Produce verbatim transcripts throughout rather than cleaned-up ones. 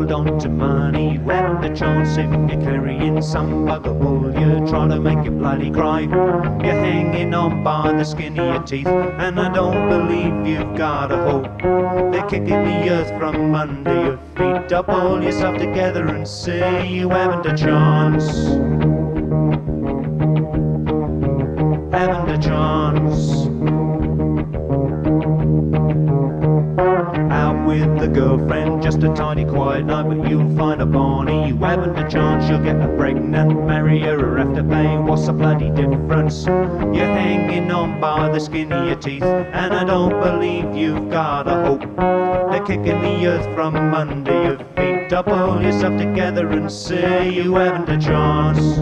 hold on to money. You haven't a chance if you're carrying some buggerbull. You're trying to make it bloody cry. You're hanging on by the skin of your teeth, and I don't believe you've got a hope. They're kicking the earth from under your feet. Up all yourself together and say you haven't a chance. Haven't a chance. Out with the girlfriend, just a tidy quiet night, but you'll find a Barney. You haven't a chance, you'll get her pregnant, marry her or have to pay. What's the bloody difference? You're hanging on by the skin of your teeth, and I don't believe you've got a hope. They're kicking the earth from under your feet. Up all yourself together and say you haven't a chance.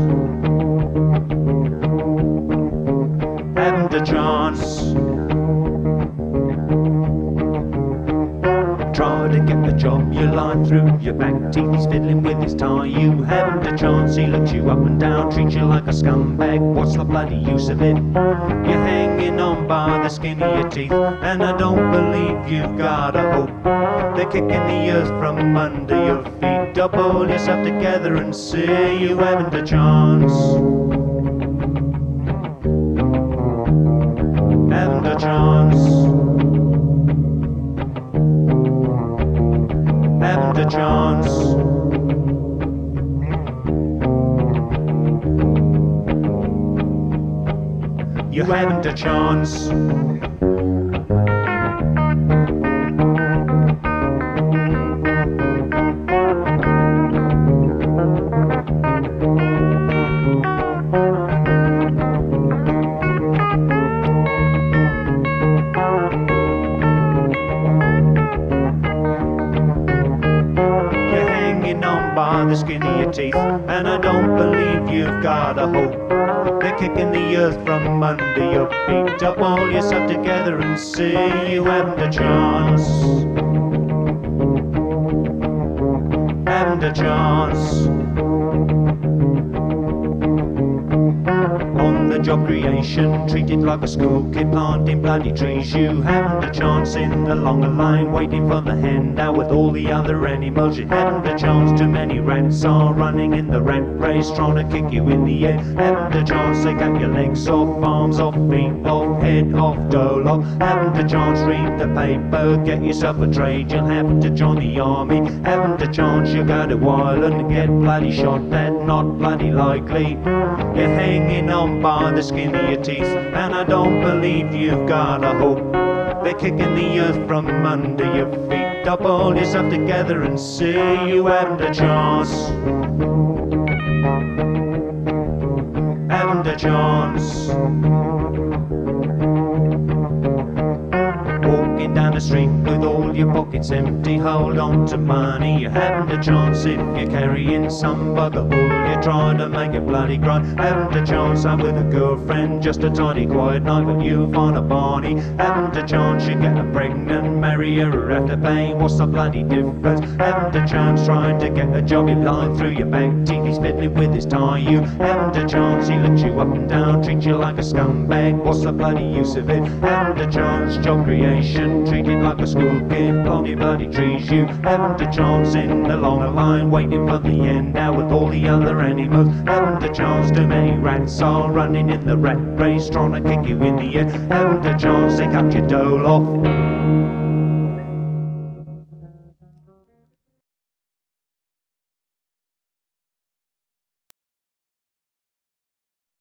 Haven't a chance. Try to get a job, you lie through your back teeth. He's fiddling with his tie, you haven't a chance. He looks you up and down, treats you like a scumbag. What's the bloody use of it? You're hanging on by the skin of your teeth, and I don't believe you've got a hope. They're kicking the earth from under your feet. Up all yourself together and say you haven't a chance. Haven't a chance. Haven't a chance. You haven't a chance. By the skin of your teeth, and I don't believe you've got a hope. They're kicking the earth from under your feet. Up all yourself together and say you haven't a chance. Haven't a chance. On the job creation, treated like a school kid planting bloody trees. You haven't a chance in the longer line, waiting for the handout with all the other animals. You haven't a chance, too many rats are running in the rat race, trying to kick you in the head. Haven't a chance, they cut your legs off, arms off, feet off, head off, dole off. Haven't a chance, read the paper, get yourself a trade. You'll have to join the army. Haven't a chance, you go to Ireland and get bloody shot at, not bloody likely. You're hanging on by the skin of your teeth, and I don't believe you've got a hope. They're kicking the earth from under your feet. Up all yourself together and say you haven't a chance. Haven't a chance. Walking down the street with all your pockets empty, hold on to money. You haven't a chance if you're carrying some buggerbull. You're trying to make it bloody cry. Haven't a chance, I'm with a girlfriend, just a tiny quiet night, but you find a Barney. Haven't a chance, you get her pregnant, marry her or have to pay. What's the bloody difference? Haven't a chance, trying to get a job, you lie through your back teeth. He's fiddling with his tie, you haven't a chance. He looks you up and down, treats you like a scumbag. What's the bloody use of it? Haven't a chance, job creation, treated like a school kid, planting bloody trees. You haven't a chance in the longer line, waiting for the end out with all the other animals. Haven't a chance, too many rats are running in the rat race, trying to kick you in the head. Haven't a chance, they cut your dole off.